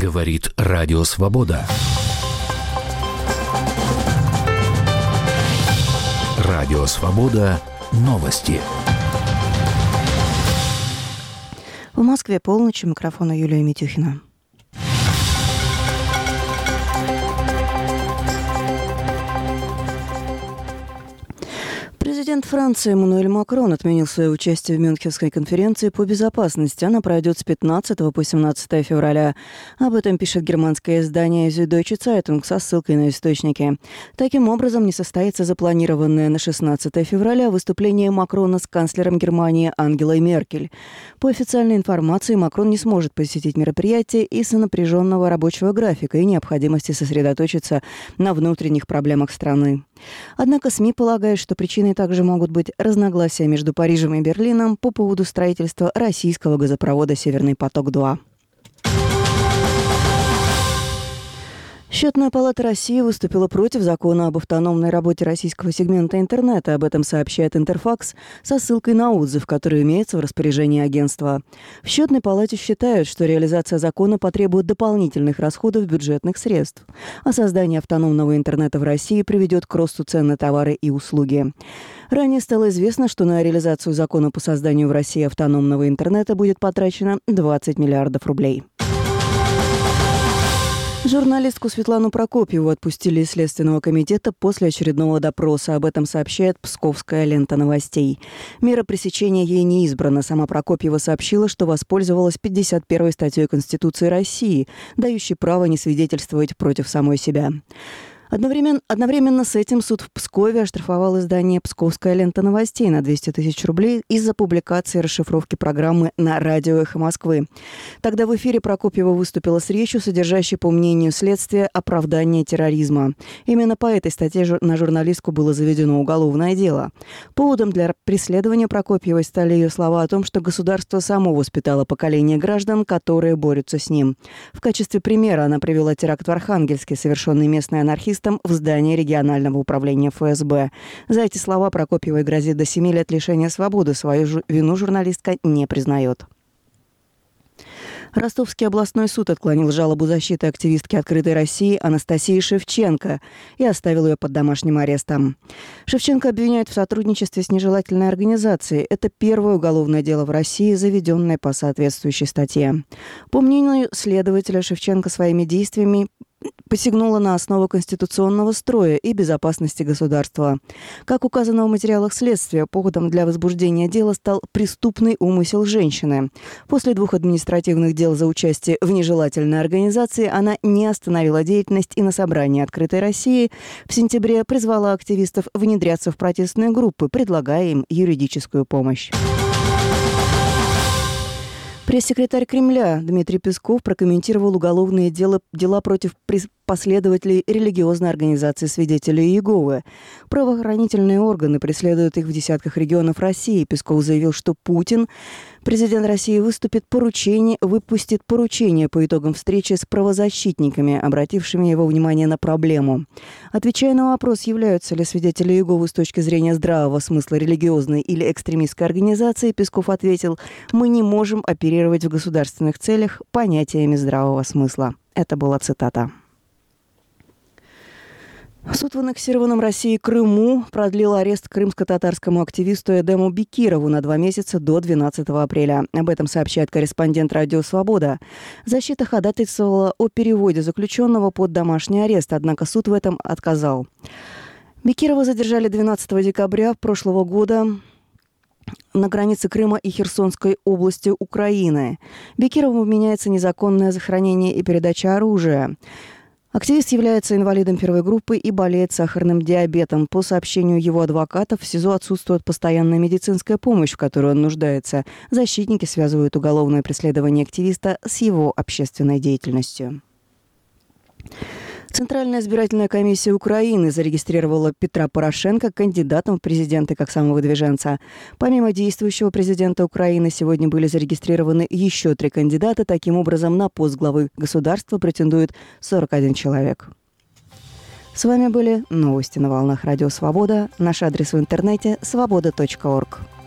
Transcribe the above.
Говорит Радио Свобода. Радио Свобода. Новости. В Москве полночь. У микрофона Юлия Митюхина. Президент Франции Эммануэль Макрон отменил свое участие в Мюнхенской конференции по безопасности. Она пройдет с 15 по 17 февраля. Об этом пишет германское издание Süddeutsche Zeitung со ссылкой на источники. Таким образом, не состоится запланированное на 16 февраля выступление Макрона с канцлером Германии Ангелой Меркель. По официальной информации, Макрон не сможет посетить мероприятие из-за напряженного рабочего графика и необходимости сосредоточиться на внутренних проблемах страны. Однако СМИ полагают, что причиной также могут быть разногласия между Парижем и Берлином по поводу строительства российского газопровода «Северный поток-2». Счетная палата России выступила против закона об автономной работе российского сегмента интернета. Об этом сообщает Интерфакс со ссылкой на отзыв, который имеется в распоряжении агентства. В Счетной палате считают, что реализация закона потребует дополнительных расходов бюджетных средств, а создание автономного интернета в России приведет к росту цен на товары и услуги. Ранее стало известно, что на реализацию закона по созданию в России автономного интернета будет потрачено 20 миллиардов рублей. Журналистку Светлану Прокопьеву отпустили из Следственного комитета после очередного допроса. Об этом сообщает Псковская лента новостей. Мера пресечения ей не избрана. Сама Прокопьева сообщила, что воспользовалась 51-й статьей Конституции России, дающей право не свидетельствовать против самой себя. Одновременно с этим суд в Пскове оштрафовал издание «Псковская лента новостей» на 200 тысяч рублей из-за публикации расшифровки программы на радио «Эхо Москвы». Тогда в эфире Прокопьева выступила с речью, содержащей, по мнению следствия, оправдание терроризма. Именно по этой статье на журналистку было заведено уголовное дело. Поводом для преследования Прокопьевой стали ее слова о том, что государство само воспитало поколение граждан, которые борются с ним. В качестве примера она привела теракт в Архангельске, совершенный местной анархисткой в здании регионального управления ФСБ. За эти слова Прокопьевой грозит до 7 лет лишения свободы. Свою вину журналистка не признает. Ростовский областной суд отклонил жалобу защиты активистки «Открытой России» Анастасии Шевченко и оставил ее под домашним арестом. Шевченко обвиняют в сотрудничестве с нежелательной организацией. Это первое уголовное дело в России, заведенное по соответствующей статье. По мнению следователя, Шевченко своими действиями посягнула на основу конституционного строя и безопасности государства. Как указано в материалах следствия, поводом для возбуждения дела стал преступный умысел женщины. После 2 административных дел за участие в нежелательной организации она не остановила деятельность и на собрании «Открытой России» в сентябре призвала активистов внедряться в протестные группы, предлагая им юридическую помощь. Пресс-секретарь Кремля Дмитрий Песков прокомментировал уголовные дела против последователей религиозной организации «Свидетели Иеговы». Правоохранительные органы преследуют их в десятках регионов России. Песков заявил, что Путин, президент России, выпустит поручение по итогам встречи с правозащитниками, обратившими его внимание на проблему. Отвечая на вопрос, являются ли свидетели Иеговы с точки зрения здравого смысла религиозной или экстремистской организации, Песков ответил: «Мы не можем оперировать в государственных целях понятиями здравого смысла». Это была цитата. Суд в аннексированном России Крыму продлил арест крымско-татарскому активисту Эдему Бекирову на 2 месяца до 12 апреля. Об этом сообщает корреспондент «Радио Свобода». Защита ходатайствовала о переводе заключенного под домашний арест, однако суд в этом отказал. Бекирова задержали 12 декабря прошлого года на границе Крыма и Херсонской области Украины. Бекирову вменяется незаконное захоронение и передача оружия. Активист является инвалидом первой группы и болеет сахарным диабетом. По сообщению его адвокатов, в СИЗО отсутствует постоянная медицинская помощь, в которой он нуждается. Защитники связывают уголовное преследование активиста с его общественной деятельностью. Центральная избирательная комиссия Украины зарегистрировала Петра Порошенко кандидатом в президенты как самовыдвиженца. Помимо действующего президента Украины, сегодня были зарегистрированы еще 3 кандидата. Таким образом, на пост главы государства претендует 41 человек. С вами были новости на волнах Радио Свобода. Наш адрес в интернете – свобода.орг.